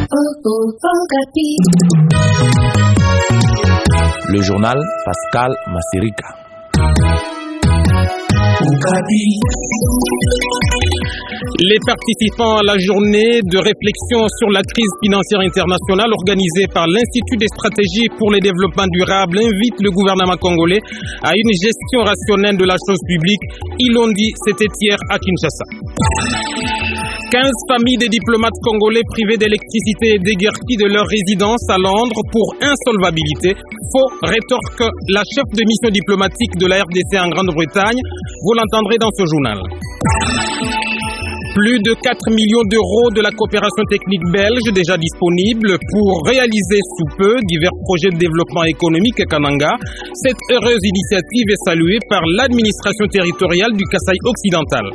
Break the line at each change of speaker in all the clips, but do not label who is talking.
Le journal Pascal Massirika.
Les participants à la journée de réflexion sur la crise financière internationale organisée par l'Institut des stratégies pour le développement durable invitent le gouvernement congolais à une gestion rationnelle de la chose publique. Ils l'ont dit, c'était hier à Kinshasa. 15 familles de diplomates congolais privés d'électricité et déguerpis de leur résidence à Londres pour insolvabilité. Faux, rétorque la chef de mission diplomatique de la RDC en Grande-Bretagne. Vous l'entendrez dans ce journal. Plus de 4 millions d'euros de la coopération technique belge déjà disponible pour réaliser sous peu divers projets de développement économique à Kananga. Cette heureuse initiative est saluée par l'administration territoriale du Kasaï occidental.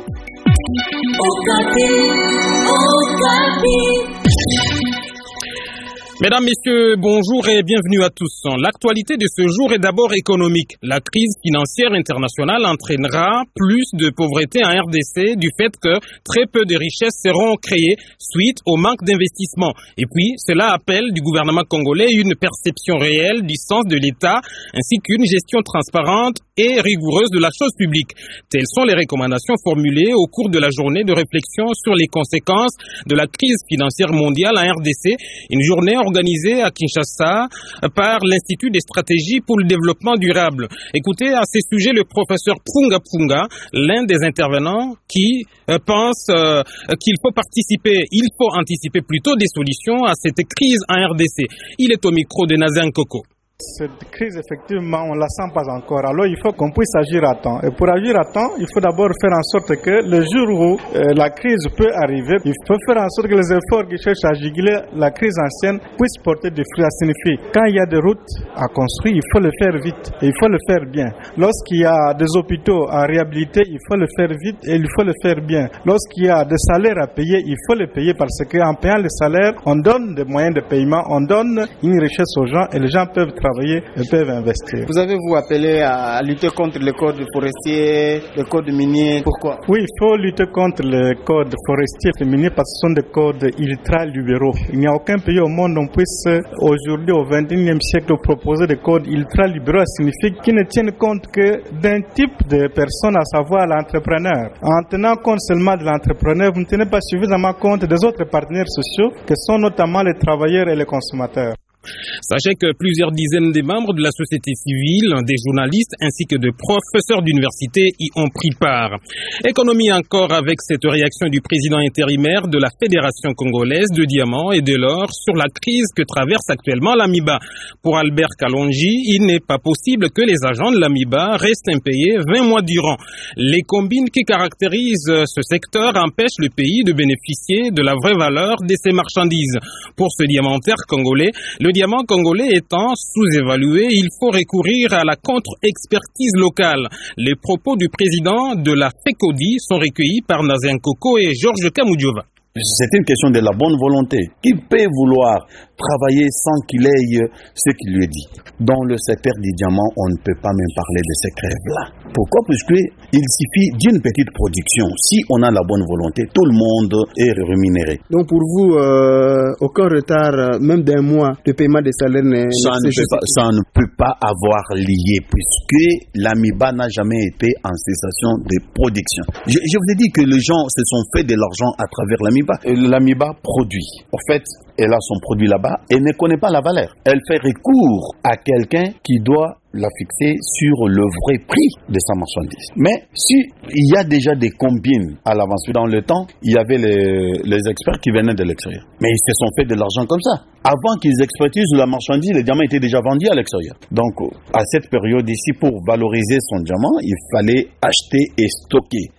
Mesdames, Messieurs, bonjour et bienvenue à tous. L'actualité de ce jour est d'abord économique. La crise financière internationale entraînera plus de pauvreté en RDC du fait que très peu de richesses seront créées suite au manque d'investissement. Et puis, cela appelle du gouvernement congolais une perception réelle du sens de l'État ainsi qu'une gestion transparente et rigoureuse de la chose publique. Telles sont les recommandations formulées au cours de la journée de réflexion sur les conséquences de la crise financière mondiale en RDC. Une journée organisée à Kinshasa par l'Institut des stratégies pour le développement durable. Écoutez à ces sujets le professeur Punga Punga, l'un des intervenants qui pense qu'il faut anticiper plutôt des solutions à cette crise en RDC. Il est au micro de Nazan Koko.
Cette crise, effectivement, on ne la sent pas encore. Alors, il faut qu'on puisse agir à temps. Et pour agir à temps, il faut d'abord faire en sorte que le jour où la crise peut arriver, il faut faire en sorte que les efforts qui cherchent à juguler la crise ancienne puissent porter des fruits. Ça signifie, quand il y a des routes à construire, il faut le faire vite et il faut le faire bien. Lorsqu'il y a des hôpitaux à réhabiliter, il faut le faire vite et il faut le faire bien. Lorsqu'il y a des salaires à payer, il faut les payer parce qu'en payant les salaires, on donne des moyens de paiement, on donne une richesse aux gens et les gens peuvent travailler et peuvent investir.
Vous avez-vous appelé à lutter contre le code forestier, le code minier? Pourquoi?
Oui, il faut lutter contre le code forestier et minier parce que ce sont des codes ultra-libéraux. Il n'y a aucun pays au monde où on puisse aujourd'hui, au XXIe siècle, proposer des codes ultra-libéraux. Ça signifie qu'ils ne tiennent compte que d'un type de personne, à savoir l'entrepreneur. En tenant compte seulement de l'entrepreneur, vous ne tenez pas suffisamment compte des autres partenaires sociaux, que sont notamment les travailleurs et les consommateurs.
Sachez que plusieurs dizaines de membres de la société civile, des journalistes ainsi que de professeurs d'université y ont pris part. Économie encore avec cette réaction du président intérimaire de la Fédération congolaise de diamants et de l'or sur la crise que traverse actuellement l'AMIBA. Pour Albert Kalonji, il n'est pas possible que les agents de l'AMIBA restent impayés 20 mois durant. Les combines qui caractérisent ce secteur empêchent le pays de bénéficier de la vraie valeur de ses marchandises. Pour ce diamantaire congolais, le diamant congolais étant sous-évalué, il faut recourir à la contre-expertise locale. Les propos du président de la FECODI sont recueillis par Nazan Koko et Georges Kamoudjova.
C'est une question de la bonne volonté. Qui peut vouloir travailler sans qu'il ait ce qui lui est dit? Dans le secteur du diamant, on ne peut pas même parler de ces crèves-là. Pourquoi? Puisqu'il suffit d'une petite production. Si on a la bonne volonté, tout le monde est rémunéré.
Donc pour vous, aucun retard, même d'un mois de paiement des salaires
ça ne peut pas avoir lié, puisque l'AMIBA n'a jamais été en cessation de production. Je vous ai dit que les gens se sont fait de l'argent à travers l'AMIBA. L'AMIBA produit. En fait, elle a son produit là-bas et ne connaît pas la valeur. Elle fait recours à quelqu'un qui doit la fixer sur le vrai prix de sa marchandise. Mais si il y a déjà des combines à l'avance dans le temps, il y avait les experts qui venaient de l'extérieur. Mais ils se sont fait de l'argent comme ça. Avant qu'ils expertisent la marchandise, les diamants étaient déjà vendus à l'extérieur. Donc, à cette période ici, pour valoriser son diamant, il fallait acheter et stocker.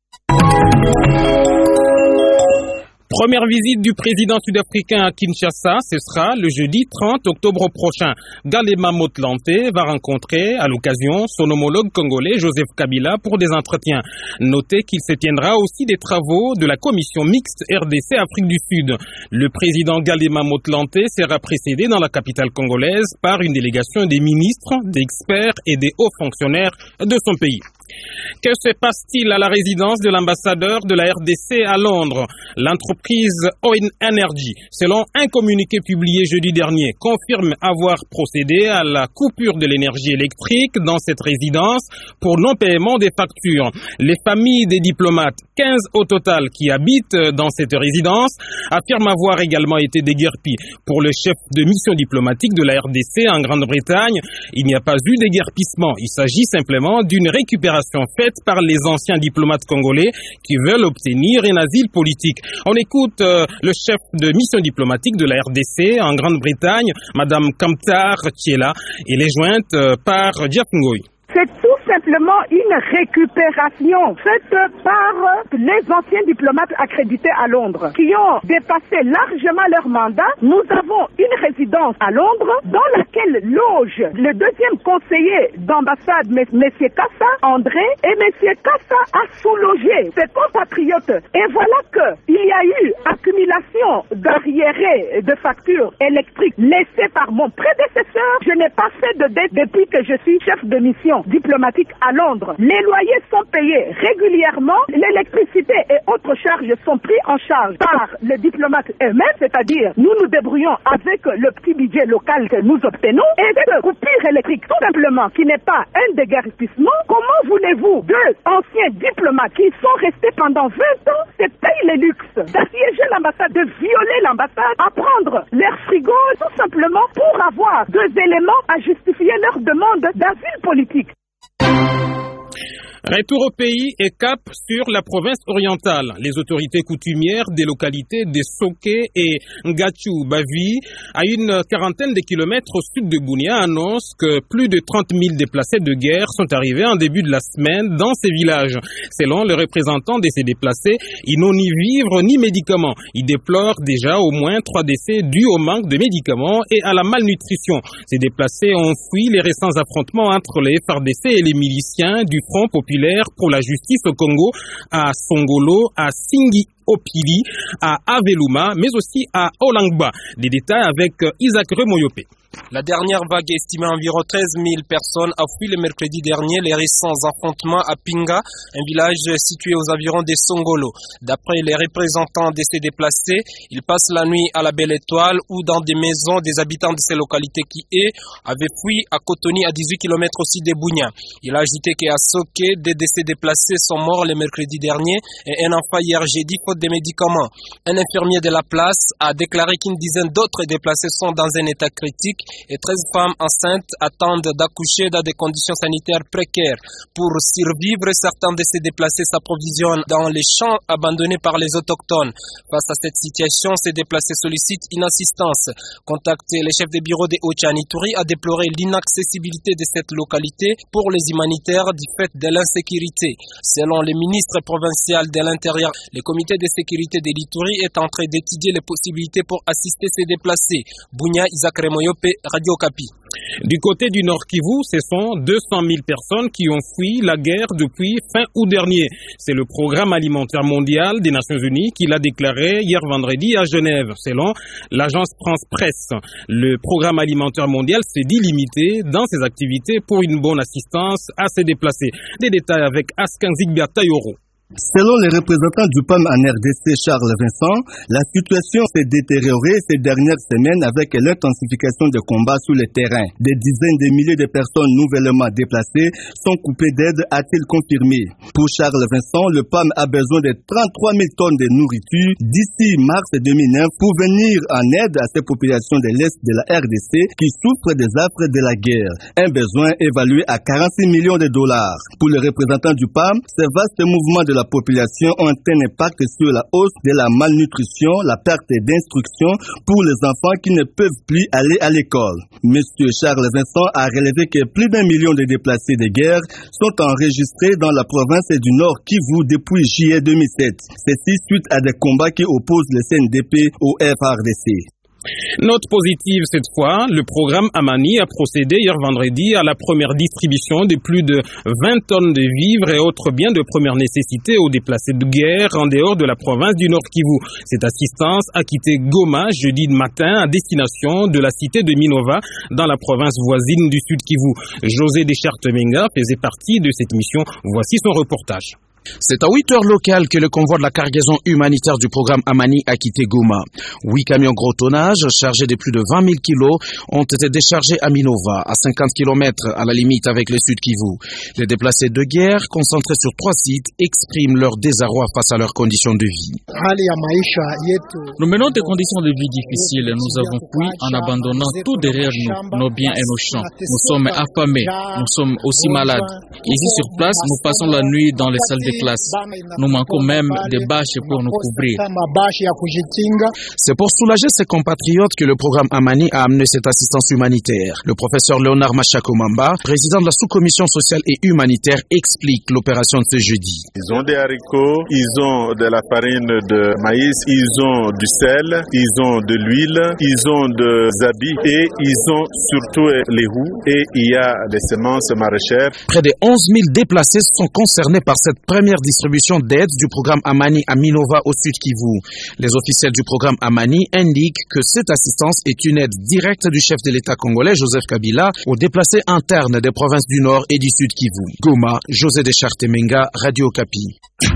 Première visite du président sud-africain à Kinshasa, ce sera le jeudi 30 octobre prochain. Galema Motlante va rencontrer à l'occasion son homologue congolais Joseph Kabila pour des entretiens. Notez qu'il se tiendra aussi des travaux de la commission mixte RDC Afrique du Sud. Le président Galema Motlante sera précédé dans la capitale congolaise par une délégation des ministres, d'experts et des hauts fonctionnaires de son pays. Que se passe-t-il à la résidence de l'ambassadeur de la RDC à Londres? L'entreprise Owen Energy, selon un communiqué publié jeudi dernier, confirme avoir procédé à la coupure de l'énergie électrique dans cette résidence pour non-paiement des factures. Les familles des diplomates, 15 au total, qui habitent dans cette résidence, affirment avoir également été déguerpis. Pour le chef de mission diplomatique de la RDC en Grande-Bretagne, il n'y a pas eu déguerpissement. Il s'agit simplement d'une récupération faite par les anciens diplomates congolais qui veulent obtenir un asile politique. On écoute le chef de mission diplomatique de la RDC en Grande-Bretagne, Madame Kamtar Thiela. Elle est jointe par Diap Ngoy.
C'est tout simplement une récupération faite par les anciens diplomates accrédités à Londres qui ont dépassé largement leur mandat. Nous avons une résidence à Londres dans laquelle loge le deuxième conseiller d'ambassade, M. Kassa André, et M. Kassa a sous-logé ses compatriotes. Et voilà qu'il y a eu accumulation d'arriérés de factures électriques laissées par mon prédécesseur. Je n'ai pas fait de dette depuis que je suis chef de mission diplomatique à Londres. Les loyers sont payés régulièrement, l'électricité et autres charges sont pris en charge par les diplomates eux-mêmes, c'est-à-dire nous nous débrouillons avec le petit budget local que nous obtenons, et cette coupure électrique tout simplement qui n'est pas un déguerpissement. Comment voulez-vous deux anciens diplomates qui sont restés pendant 20 ans se payent les luxes d'assiéger l'ambassade, de violer l'ambassade, à prendre leur frigo tout simplement pour avoir deux éléments à justifier leur demande d'asile politique?
Retour au pays et cap sur la province orientale. Les autorités coutumières des localités de Soké et Ngachu-Bavi, à une quarantaine de kilomètres au sud de Bunia, annoncent que plus de 30 000 déplacés de guerre sont arrivés en début de la semaine dans ces villages. Selon le représentant de ces déplacés, ils n'ont ni vivres ni médicaments. Ils déplorent déjà au moins 3 décès dus au manque de médicaments et à la malnutrition. Ces déplacés ont fui les récents affrontements entre les FARDC et les miliciens du Front populaire pour la justice au Congo, à Songolo, à Singi Opili, à Aveluma, mais aussi à Olangba. Des détails avec Isaac Remoyopé.
La dernière vague estimée à environ 13 000 personnes a fui le mercredi dernier les récents affrontements à Pinga, un village situé aux environs de Songolo. D'après les représentants de ces déplacés, ils passent la nuit à la Belle Étoile ou dans des maisons des habitants de ces localités qui, avaient fui à Kotoni à 18 km aussi de Bunia. Il a ajouté qu'à Soké, des décès déplacés sont morts le mercredi dernier et un enfant hier jeudi faute de médicaments. Un infirmier de la place a déclaré qu'une dizaine d'autres déplacés sont dans un état critique et 13 femmes enceintes attendent d'accoucher dans des conditions sanitaires précaires. Pour survivre, certains de ces déplacés s'approvisionnent dans les champs abandonnés par les autochtones. Face à cette situation, ces déplacés sollicitent une assistance. Contacté, le chef de bureau de Ochanituri a déploré l'inaccessibilité de cette localité pour les humanitaires du fait de l'insécurité. Selon le ministre provincial de l'Intérieur, le comité de sécurité de l'Ituri est en train d'étudier les possibilités pour assister ces déplacés. Bunia, Isaac Remoyope, Radio Kapi.
Du côté du Nord Kivu, ce sont 200 000 personnes qui ont fui la guerre depuis fin août dernier. C'est le Programme alimentaire mondial des Nations Unies qui l'a déclaré hier vendredi à Genève. Selon l'agence France Presse, le Programme alimentaire mondial s'est dit limité dans ses activités pour une bonne assistance à ces déplacés. Des détails avec Askanzik Biatayoro.
Selon les représentants du PAM en RDC, Charles Vincent, la situation s'est détériorée ces dernières semaines avec l'intensification des combats sur le terrain. Des dizaines de milliers de personnes nouvellement déplacées sont coupées d'aide, a-t-il confirmé. Pour Charles Vincent, le PAM a besoin de 33 000 tonnes de nourriture d'ici mars 2009 pour venir en aide à ces populations de l'Est de la RDC qui souffrent des affres de la guerre. Un besoin évalué à 46 millions de dollars. Pour les représentants du PAM, ces vastes mouvements de la population ont un impact sur la hausse de la malnutrition, la perte d'instruction pour les enfants qui ne peuvent plus aller à l'école. Monsieur Charles Vincent a relevé que plus d'1 million de déplacés de guerre sont enregistrés dans la province du Nord Kivu depuis juillet 2007. Ceci suite à des combats qui opposent le CNDP au FARDC.
Note positive cette fois, le programme Amani a procédé hier vendredi à la première distribution de plus de 20 tonnes de vivres et autres biens de première nécessité aux déplacés de guerre en dehors de la province du Nord Kivu. Cette assistance a quitté Goma jeudi matin à destination de la cité de Minova dans la province voisine du Sud Kivu. José Deschartes-Menga faisait partie de cette mission. Voici son reportage.
C'est à 8 heures locales que le convoi de la cargaison humanitaire du programme Amani a quitté Goma. 8 camions gros tonnage, chargés de plus de 20 000 kilos, ont été déchargés à Minova, à 50 km à la limite avec le Sud Kivu. Les déplacés de guerre, concentrés sur 3 sites, expriment leur désarroi face à leurs conditions de vie.
Nous menons des conditions de vie difficiles. Nous avons fui en abandonnant tout derrière nous, nos biens et nos champs. Nous sommes affamés, nous sommes aussi malades. Ici sur place, nous passons la nuit dans les salles de classe. Nous manquons même des bâches pour nous couvrir.
C'est pour soulager ses compatriotes que le programme Amani a amené cette assistance humanitaire. Le professeur Léonard Machakomamba, président de la sous-commission sociale et humanitaire, explique l'opération de ce jeudi.
Ils ont des haricots, ils ont de la farine de maïs, ils ont du sel, ils ont de l'huile, ils ont des habits et ils ont surtout les roues et il y a des semences maraîchères.
Près de 11 000 déplacés sont concernés par cette première distribution d'aide du programme Amani à Minova au Sud Kivu. Les officiels du programme Amani indiquent que cette assistance est une aide directe du chef de l'État congolais, Joseph Kabila, aux déplacés internes des provinces du Nord et du Sud Kivu. Goma, José Deschartes-Menga, Radio Okapi.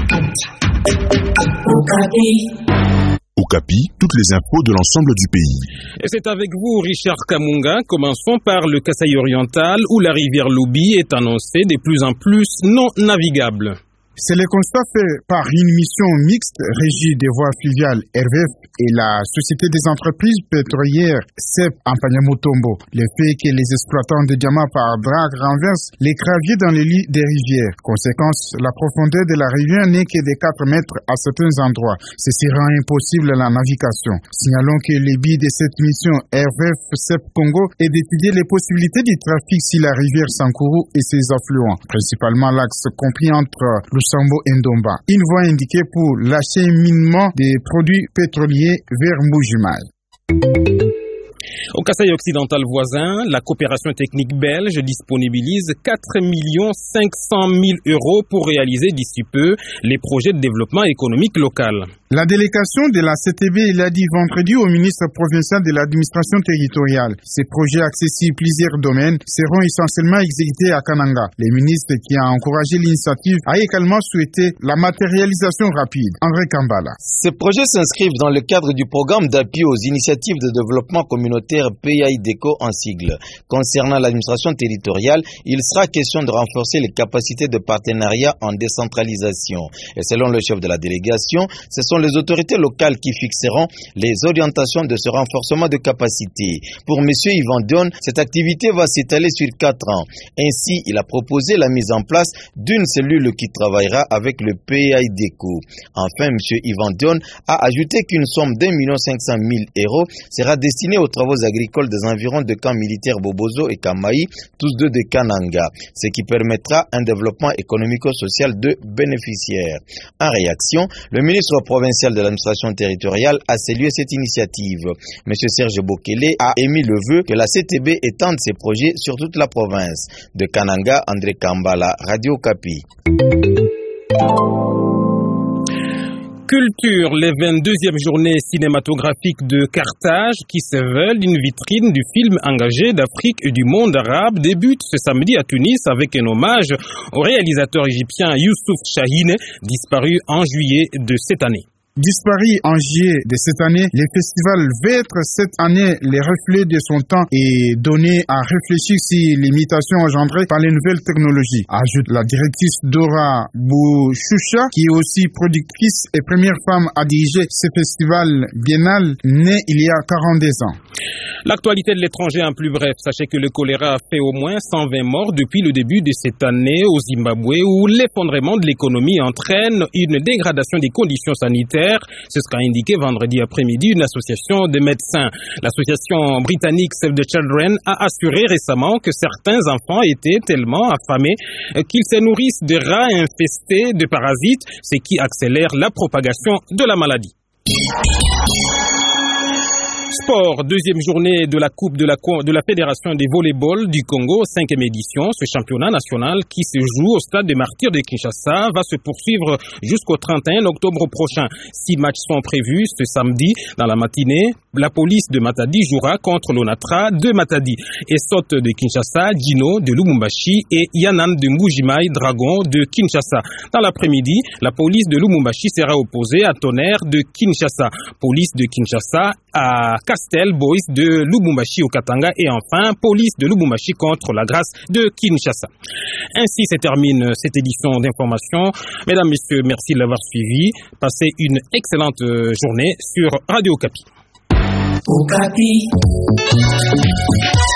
Okapi, toutes les infos de l'ensemble du pays.
Et c'est avec vous, Richard Kamunga. Commençons par le Kasaï oriental où la rivière Loubi est annoncée de plus en plus non navigable.
C'est le constat fait par une mission mixte régie des voies fluviales RVF et la Société des entreprises pétrolières CEP en Pagnamutombo. Le fait que les exploitants de diamants par drague renversent les graviers dans les lits des rivières. Conséquence, la profondeur de la rivière n'est que de 4 mètres à certains endroits. Ceci rend impossible la navigation. Signalons que le but de cette mission RVF CEP Congo est d'étudier les possibilités du trafic sur la rivière Sankuru et ses affluents, principalement l'axe compris entre Sambo et Ndomba. Une voie indiquée pour l'acheminement des produits pétroliers vers Mbujimaï.
Au Kasaï occidental voisin, la coopération technique belge disponibilise 4 500 000 € pour réaliser d'ici peu les projets de développement économique local.
La délégation de la CTB l'a dit vendredi au ministre provincial de l'administration territoriale. Ces projets axés sur plusieurs domaines seront essentiellement exécutés à Kananga. Le ministre qui a encouragé l'initiative a également souhaité la matérialisation rapide. André Kambala.
Ces projets s'inscrivent dans le cadre du programme d'appui aux initiatives de développement communautaire PAIDECO en sigle. Concernant l'administration territoriale, il sera question de renforcer les capacités de partenariat en décentralisation. Et selon le chef de la délégation, ce sont les autorités locales qui fixeront les orientations de ce renforcement de capacité. Pour M. Yvan Dion, cette activité va s'étaler sur 4 ans. Ainsi, il a proposé la mise en place d'une cellule qui travaillera avec le PAIDECO. Enfin, M. Yvan Dion a ajouté qu'une somme d'1 500 000 € sera destinée aux travaux agricoles des environs de camps militaires Bobozo et Kamaï, tous deux de Kananga, ce qui permettra un développement économico-social de bénéficiaires. En réaction, le ministre provincial de l'administration territoriale a salué cette initiative. M. Serge Bokele a émis le vœu que la CTB étende ses projets sur toute la province. De Kananga, André Kambala, Radio Okapi.
Culture, les 22e journées cinématographiques de Carthage qui se veulent une vitrine du film engagé d'Afrique et du monde arabe débutent ce samedi à Tunis avec un hommage au réalisateur égyptien Youssouf Chahine, disparu en juillet de cette année.
Disparu en juillet de cette année, le festival veut être cette année le reflet de son temps et donner à réfléchir sur les mutations engendrées par les nouvelles technologies. Ajoute la directrice Dora Bouchoucha, qui est aussi productrice et première femme à diriger ce festival biennal né il y a 42 ans.
L'actualité de l'étranger en plus bref. Sachez que le choléra a fait au moins 120 morts depuis le début de cette année au Zimbabwe, où l'effondrement de l'économie entraîne une dégradation des conditions sanitaires. C'est ce qu'a indiqué vendredi après-midi une association de médecins. L'association britannique Save the Children a assuré récemment que certains enfants étaient tellement affamés qu'ils se nourrissent de rats infestés de parasites, ce qui accélère la propagation de la maladie. Sport, deuxième journée de la Coupe de la Fédération des volleyball du Congo, 5e édition. Ce championnat national qui se joue au stade des Martyrs de Kinshasa va se poursuivre jusqu'au 31 octobre prochain. 6 matchs sont prévus ce samedi dans la matinée. La police de Matadi jouera contre l'Onatra de Matadi. Esot de Kinshasa, Djino de Lubumbashi et Yanan de Mbujimai Dragon de Kinshasa. Dans l'après-midi, la police de Lubumbashi sera opposée à Tonnerre de Kinshasa. Police de Kinshasa à Castel Boys de Lubumbashi au Katanga et enfin police de Lubumbashi contre la Grâce de Kinshasa. Ainsi se termine cette édition d'information. Mesdames, Messieurs, merci de l'avoir suivi. Passez une excellente journée sur Radio Okapi.